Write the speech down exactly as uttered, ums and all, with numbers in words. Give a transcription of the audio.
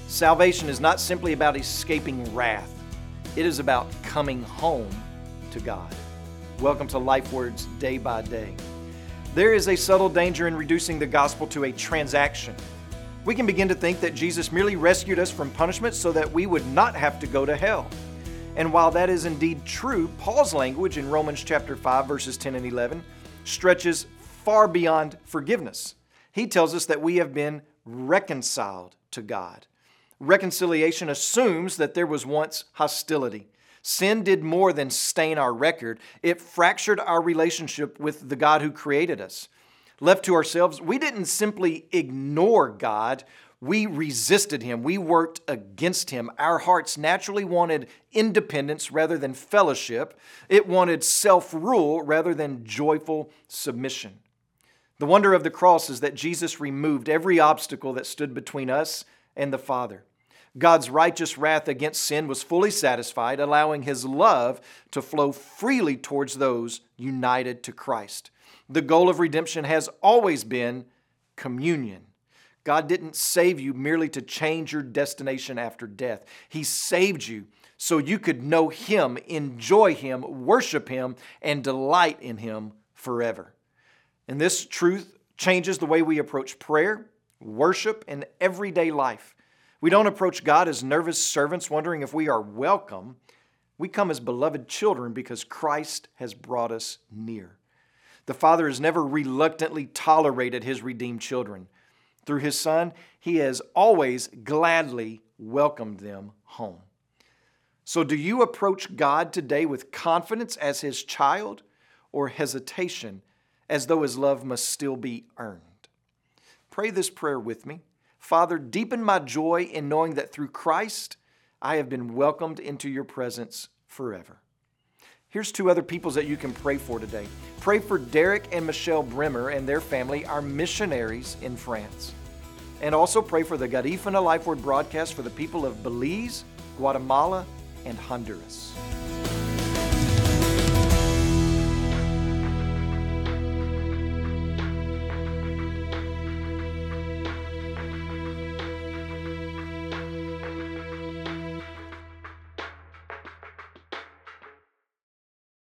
Salvation is not simply about escaping wrath. It is about coming home to God. Welcome to Life Words Day by Day. There is a subtle danger in reducing the gospel to a transaction. We can begin to think that Jesus merely rescued us from punishment so that we would not have to go to hell. And while that is indeed true, Paul's language in Romans chapter five, verses ten and eleven stretches far beyond forgiveness. He tells us that we have been reconciled to God. Reconciliation assumes that there was once hostility. Sin did more than stain our record. It fractured our relationship with the God who created us. Left to ourselves, we didn't simply ignore God. We resisted Him. We worked against Him. Our hearts naturally wanted independence rather than fellowship. It wanted self-rule rather than joyful submission. The wonder of the cross is that Jesus removed every obstacle that stood between us and the Father. God's righteous wrath against sin was fully satisfied, allowing His love to flow freely towards those united to Christ. The goal of redemption has always been communion. God didn't save you merely to change your destination after death. He saved you so you could know Him, enjoy Him, worship Him, and delight in Him forever. And this truth changes the way we approach prayer, worship, and everyday life. We don't approach God as nervous servants wondering if we are welcome. We come as beloved children because Christ has brought us near. The Father has never reluctantly tolerated His redeemed children. Through His Son, He has always gladly welcomed them home. So do you approach God today with confidence as His child or hesitation as though His love must still be earned? Pray this prayer with me. Father, deepen my joy in knowing that through Christ, I have been welcomed into Your presence forever. Here's two other peoples that you can pray for today. Pray for Derek and Michelle Bremer and their family, our missionaries in France. And also pray for the Garifuna Life Word broadcast for the people of Belize, Guatemala, and Honduras.